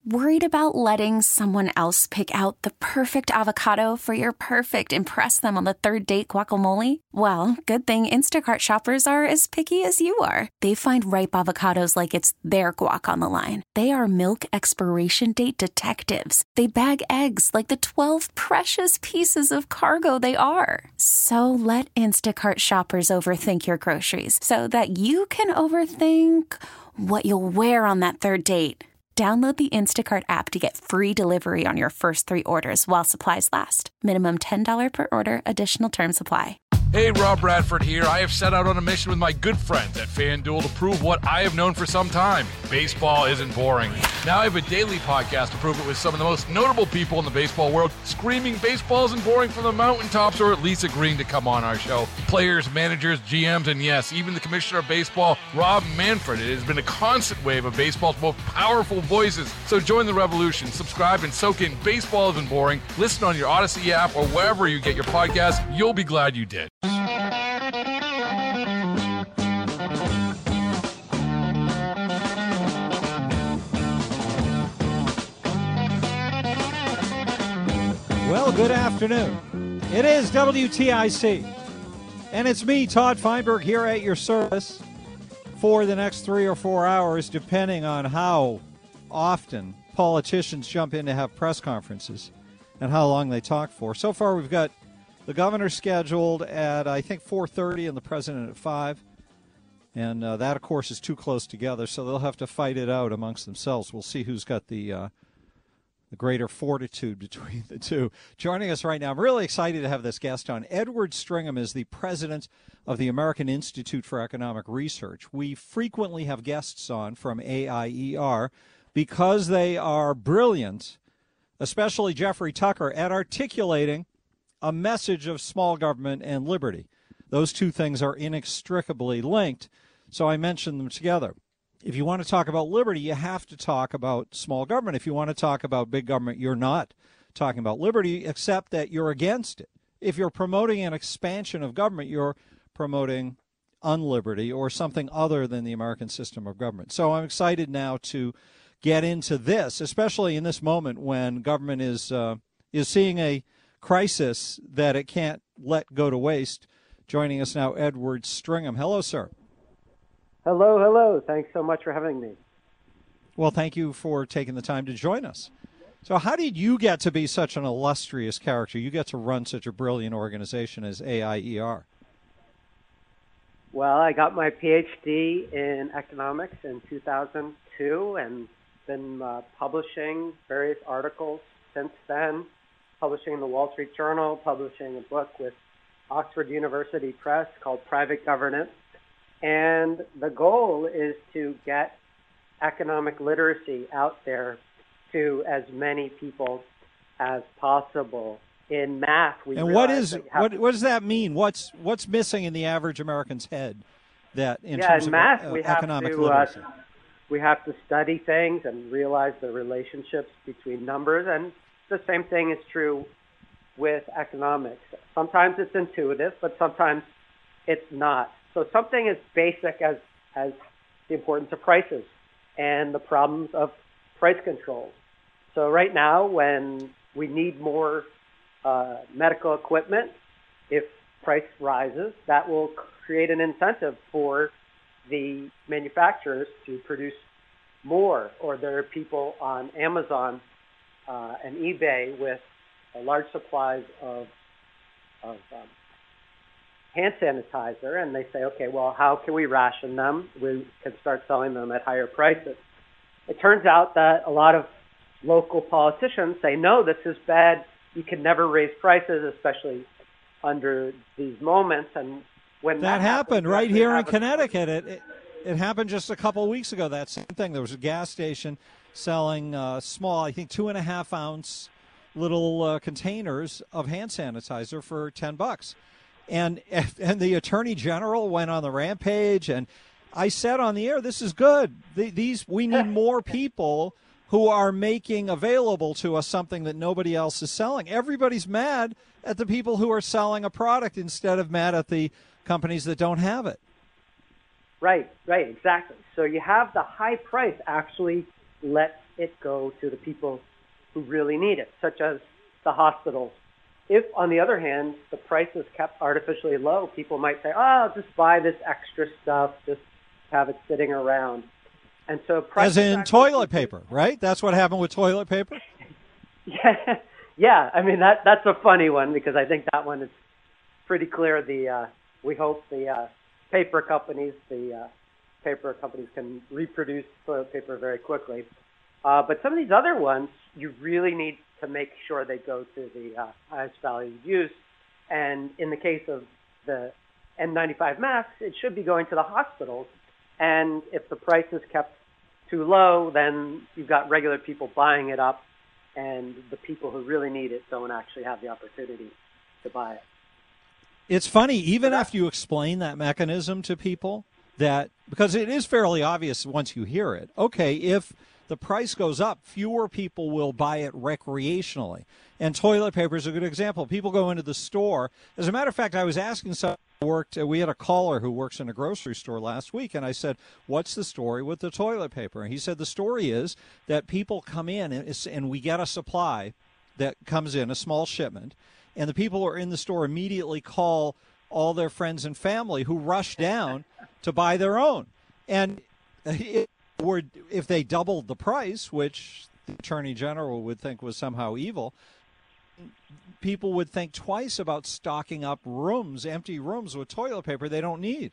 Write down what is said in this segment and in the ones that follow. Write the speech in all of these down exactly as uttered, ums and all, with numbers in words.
Worried about letting someone else pick out the perfect avocado for your perfect impress them on the third date guacamole? Well, good thing Instacart shoppers are as picky as you are. They find ripe avocados like it's their guac on the line. They are milk expiration date detectives. They bag eggs like the twelve precious pieces of cargo they are. So let Instacart shoppers overthink your groceries so that you can overthink what you'll wear on that third date. Download the Instacart app to get free delivery on your first three orders while supplies last. Minimum ten dollars per order. Additional terms apply. Hey, Rob Bradford here. I have set out on a mission with my good friends at FanDuel to prove what I have known for some time. Baseball isn't boring. Now I have a daily podcast to prove it with some of the most notable people in the baseball world, screaming baseball isn't boring from the mountaintops, or at least agreeing to come on our show. Players, managers, G Ms, and yes, even the commissioner of baseball, Rob Manfred. It has been a constant wave of baseball's most powerful voices. So join the revolution. Subscribe and soak in Baseball Isn't Boring. Listen on your Odyssey app or wherever you get your podcasts. You'll be glad you did. Well, good afternoon. It is W T I C, and it's me, Todd Feinberg, here at your service for the next three or four hours, depending on how often politicians jump in to have press conferences and how long they talk for. So far, we've got the governor scheduled at, I think, four thirty and the president at five. And uh, that, of course, is too close together, so they'll have to fight it out amongst themselves. We'll see who's got the uh, the greater fortitude between the two. Joining us right now, I'm really excited to have this guest on. Edward Stringham is the president of the American Institute for Economic Research. We frequently have guests on from A I E R because they are brilliant, especially Jeffrey Tucker, at articulating a message of small government and liberty. Those two things are inextricably linked, so I mentioned them together. If you want to talk about liberty, you have to talk about small government. If you want to talk about big government, you're not talking about liberty, except that you're against it. If you're promoting an expansion of government, you're promoting unliberty or something other than the American system of government. So I'm excited now to get into this, especially in this moment when government is uh, is seeing a crisis that it can't let go to waste. Joining us now, Edward Stringham. Hello, sir. Hello, hello. Thanks so much for having me. Well, thank you for taking the time to join us. So how did you get to be such an illustrious character? You get to run such a brilliant organization as A I E R. Well, I got my P H D in economics in two thousand two and been uh, publishing various articles since then, publishing in the Wall Street Journal, publishing a book with Oxford University Press called Private Governance. And the goal is to get economic literacy out there to as many people as possible. In math, we and what is what? What does that mean? What's what's missing in the average American's head? That in yeah, terms in of math, uh, we have economic to literacy. Uh, we have to study things and realize the relationships between numbers. And the same thing is true with economics. Sometimes it's intuitive, but sometimes it's not. So something as basic as, as the importance of prices and the problems of price control. So right now, when we need more uh, medical equipment, if price rises, that will create an incentive for the manufacturers to produce more. Or there are people on Amazon uh, and eBay with uh, large supplies of, of um, hand sanitizer, and they say, okay, well, how can we ration them? We can start selling them at higher prices. It turns out that a lot of local politicians say, no, this is bad. You can never raise prices, especially under these moments. And when that, that happened happens, right here in a- Connecticut, it, it it happened just a couple of weeks ago. That same thing. There was a gas station selling uh, small, I think, two and a half ounce little uh, containers of hand sanitizer for ten bucks. And and the attorney general went on the rampage, and I said on the air, "This is good. The, these we need more people who are making available to us something that nobody else is selling." Everybody's mad at the people who are selling a product instead of mad at the companies that don't have it. Right, right, exactly. So you have the high price actually lets it go to the people who really need it, such as the hospitals. If, on the other hand, the price is kept artificially low, people might say, oh, just buy this extra stuff, just have it sitting around. And so As in toilet paper, right? That's what happened with toilet paper? Yeah, yeah. I mean, that that's a funny one because I think that one is pretty clear. The uh, we hope the uh, paper companies, the uh, paper companies can reproduce toilet paper very quickly. Uh, but some of these other ones, you really need to make sure they go to the uh, highest value use. And in the case of the N ninety-five masks, it should be going to the hospitals. And if the price is kept too low, then you've got regular people buying it up, and the people who really need it don't actually have the opportunity to buy it. It's funny, even after you explain that mechanism to people, that because it is fairly obvious once you hear it, okay, if the price goes up, fewer people will buy it recreationally. And toilet paper is a good example. People go into the store. As a matter of fact, I was asking someone who worked, we had a caller who works in a grocery store last week, and I said, what's the story with the toilet paper? And he said the story is that people come in and, and we get a supply that comes in, a small shipment, and the people who are in the store immediately call all their friends and family who rush down to buy their own. And it, or if they doubled the price, which the Attorney General would think was somehow evil, people would think twice about stocking up rooms, empty rooms with toilet paper they don't need.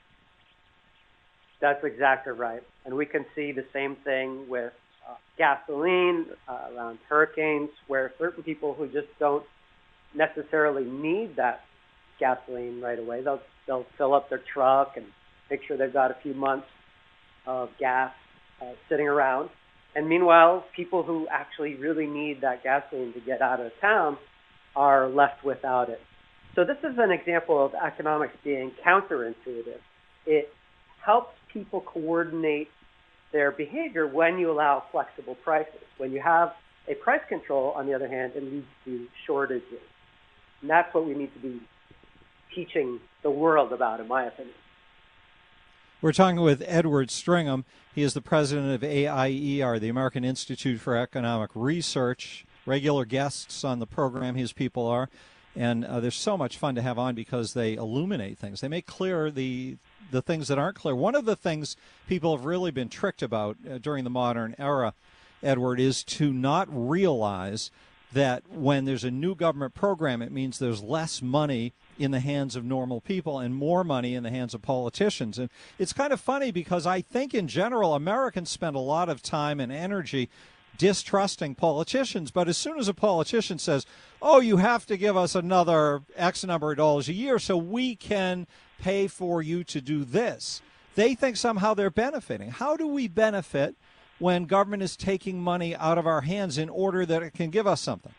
That's exactly right. And we can see the same thing with uh, gasoline uh, around hurricanes, where certain people who just don't necessarily need that gasoline right away, they'll, they'll fill up their truck and make sure they've got a few months of gas uh, sitting around. And meanwhile, people who actually really need that gasoline to get out of town are left without it. So this is an example of economics being counterintuitive. It helps people coordinate their behavior when you allow flexible prices. When you have a price control, on the other hand, it leads to shortages. And that's what we need to be teaching the world about, in my opinion. We're talking with Edward Stringham. He is the president of A I E R, the American Institute for Economic Research. Regular guests on the program, his people are. And uh, they're so much fun to have on because they illuminate things. They make clear the the things that aren't clear. One of the things people have really been tricked about uh, during the modern era, Edward, is to not realize that when there's a new government program, it means there's less money in the hands of normal people and more money in the hands of politicians. And it's kind of funny because I think in general Americans spend a lot of time and energy distrusting politicians. But as soon as a politician says, oh, you have to give us another X number of dollars a year so we can pay for you to do this, they think somehow they're benefiting. How do we benefit when government is taking money out of our hands in order that it can give us something?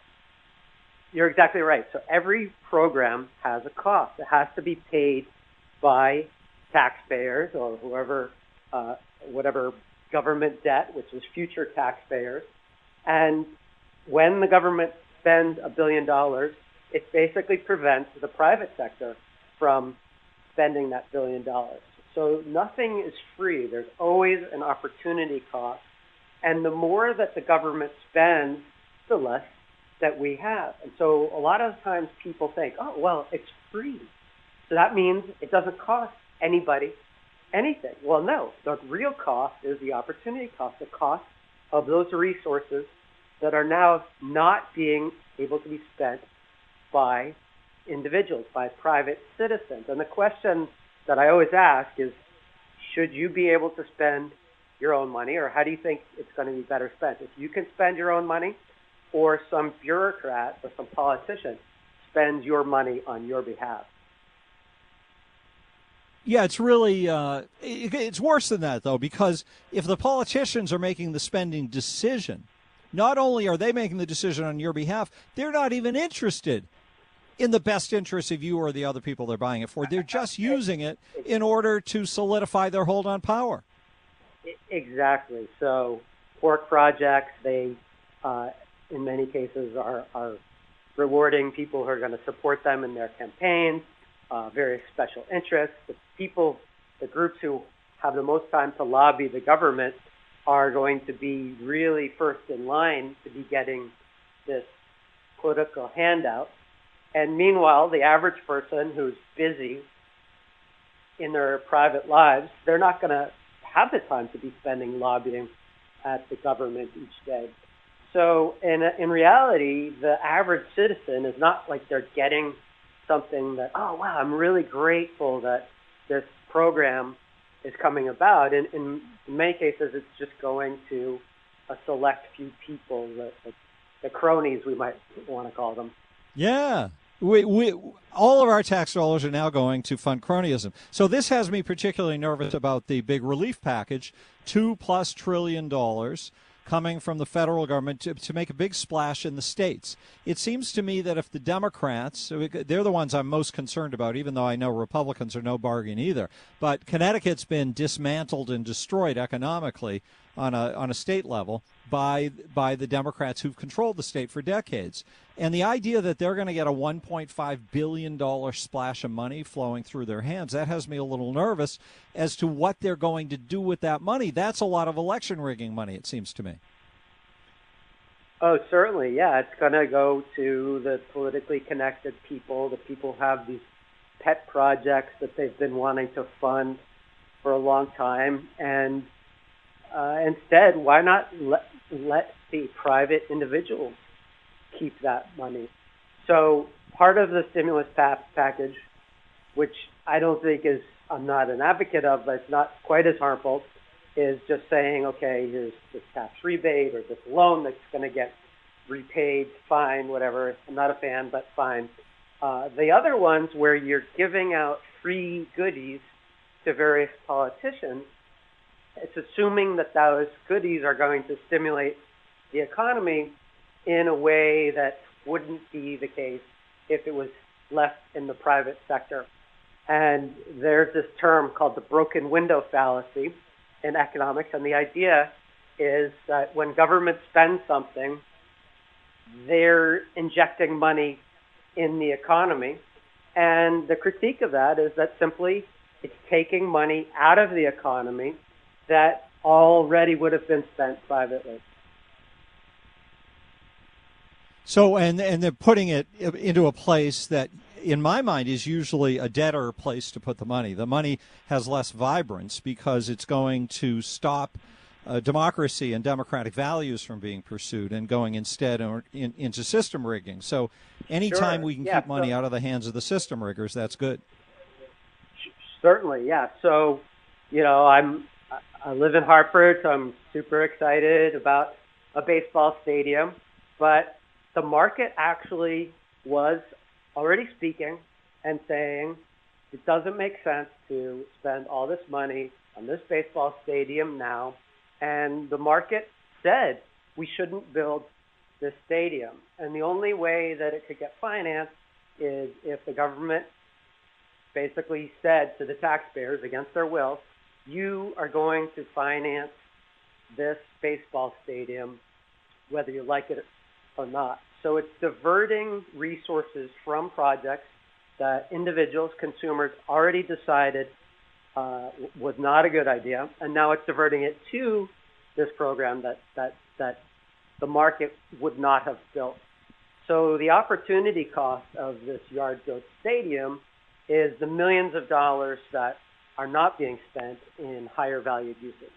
You're exactly right. So every program has a cost. It has to be paid by taxpayers or whoever, uh, whatever government debt, which is future taxpayers. And when the government spends a billion dollars, it basically prevents the private sector from spending that billion dollars. So nothing is free. There's always an opportunity cost. And the more that the government spends, the less that we have. And so a lot of times people think, oh, well, it's free. So that means it doesn't cost anybody anything. Well, no, the real cost is the opportunity cost, the cost of those resources that are now not being able to be spent by individuals, by private citizens. And the question that I always ask is, should you be able to spend your own money, or how do you think it's going to be better spent? If you can spend your own money, or some bureaucrat or some politician spends your money on your behalf? Yeah, it's really, uh, it, it's worse than that, though, because if the politicians are making the spending decision, not only are they making the decision on your behalf, they're not even interested in the best interest of you or the other people they're buying it for. They're just using it in order to solidify their hold on power. Exactly. So pork projects, they, uh, in many cases, are, are rewarding people who are going to support them in their campaigns, uh, various special interests. The people, the groups who have the most time to lobby the government are going to be really first in line to be getting this political handout. And meanwhile, the average person who's busy in their private lives, they're not going to have the time to be spending lobbying at the government each day. So in, in reality, the average citizen is not like they're getting something that, oh, wow, I'm really grateful that this program is coming about. And in, in many cases, it's just going to a select few people, the, the, the cronies, we might want to call them. Yeah. We, we, all of our tax dollars are now going to fund cronyism. So this has me particularly nervous about the big relief package, two plus trillion dollars coming from the federal government to, to make a big splash in the states. It seems to me that if the Democrats, they're the ones I'm most concerned about, even though I know Republicans are no bargain either. But Connecticut's been dismantled and destroyed economically on a on a state level by by the Democrats who've controlled the state for decades. And the idea that they're going to get a one point five billion dollars splash of money flowing through their hands, that has me a little nervous as to what they're going to do with that money. That's a lot of election rigging money, it seems to me. Oh, certainly, yeah. It's going to go to the politically connected people. The people have these pet projects that they've been wanting to fund for a long time. And uh, instead, why not let, let the private individuals keep that money? So part of the stimulus pa- package, which I don't think is, I'm not an advocate of, but it's not quite as harmful, is just saying, okay, here's this tax rebate or this loan that's going to get repaid, fine, whatever. I'm not a fan, but fine. Uh, the other ones where you're giving out free goodies to various politicians, it's assuming that those goodies are going to stimulate the economy in a way that wouldn't be the case if it was left in the private sector. And there's this term called the broken window fallacy in economics, and the idea is that when government spends something, they're injecting money in the economy. And the critique of that is that simply it's taking money out of the economy that already would have been spent privately. So, and and they're putting it into a place that, in my mind, is usually a deader place to put the money. The money has less vibrance because it's going to stop uh, democracy and democratic values from being pursued and going instead in, into system rigging. So anytime Sure. we can yeah, keep money so, out of the hands of the system riggers, that's good. Certainly, yeah. So, you know, I'm I live in Hartford, so I'm super excited about a baseball stadium, but the market actually was already speaking and saying it doesn't make sense to spend all this money on this baseball stadium now. And the market said we shouldn't build this stadium. And the only way that it could get financed is if the government basically said to the taxpayers against their will, you are going to finance this baseball stadium whether you like it or not. So it's diverting resources from projects that individuals, consumers already decided uh, was not a good idea, and now it's diverting it to this program that, that, that the market would not have built. So the opportunity cost of this yard goat stadium is the millions of dollars that are not being spent in higher valued uses.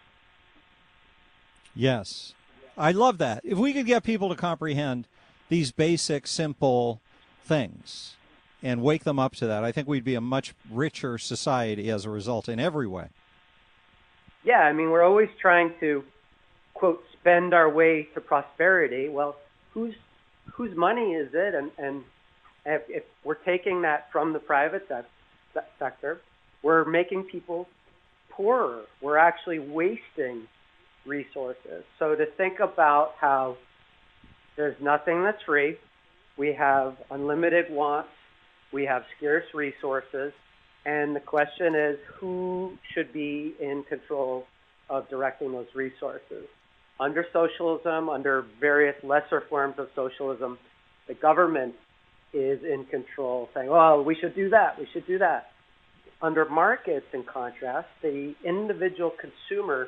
Yes. I love that. If we could get people to comprehend these basic, simple things and wake them up to that, I think we'd be a much richer society as a result in every way. Yeah, I mean, we're always trying to, quote, spend our way to prosperity. Well, whose whose money is it? And, and if, if we're taking that from the private se- sector, we're making people poorer. We're actually wasting resources. So to think about how there's nothing that's free, we have unlimited wants, we have scarce resources, and the question is who should be in control of directing those resources. Under socialism, under various lesser forms of socialism, the government is in control, saying, oh, we should do that, we should do that. Under markets, in contrast, the individual consumer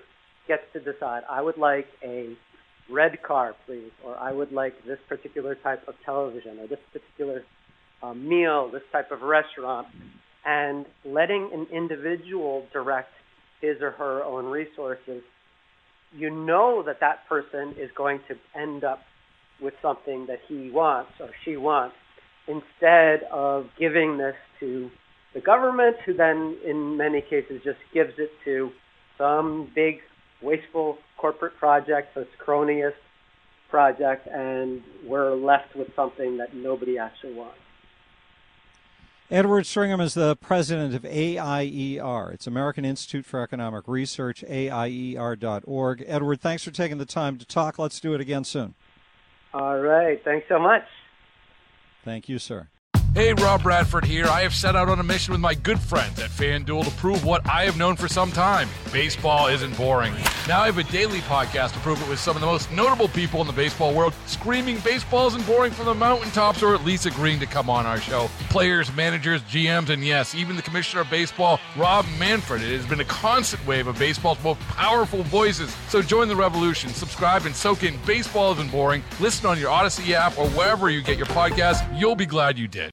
gets to decide, I would like a red car, please, or I would like this particular type of television, or this particular uh, meal, this type of restaurant, and letting an individual direct his or her own resources, you know that that person is going to end up with something that he wants or she wants, instead of giving this to the government, who then in many cases just gives it to some big wasteful corporate project, this cronyist project, and we're left with something that nobody actually wants. Edward Stringham is the president of A I E R. It's American Institute for Economic Research, A I E R dot org. Edward, thanks for taking the time to talk. Let's do it again soon. All right. Thanks so much. Thank you, sir. Hey, Rob Bradford here. I have set out on a mission with my good friends at FanDuel to prove what I have known for some time. Baseball isn't boring. Now I have a daily podcast to prove it with some of the most notable people in the baseball world, screaming baseball isn't boring from the mountaintops, or at least agreeing to come on our show. Players, managers, G Ms, and yes, even the commissioner of baseball, Rob Manfred. It has been a constant wave of baseball's most powerful voices. So join the revolution. Subscribe and soak in Baseball Isn't Boring. Listen on your Odyssey app or wherever you get your podcasts. You'll be glad you did.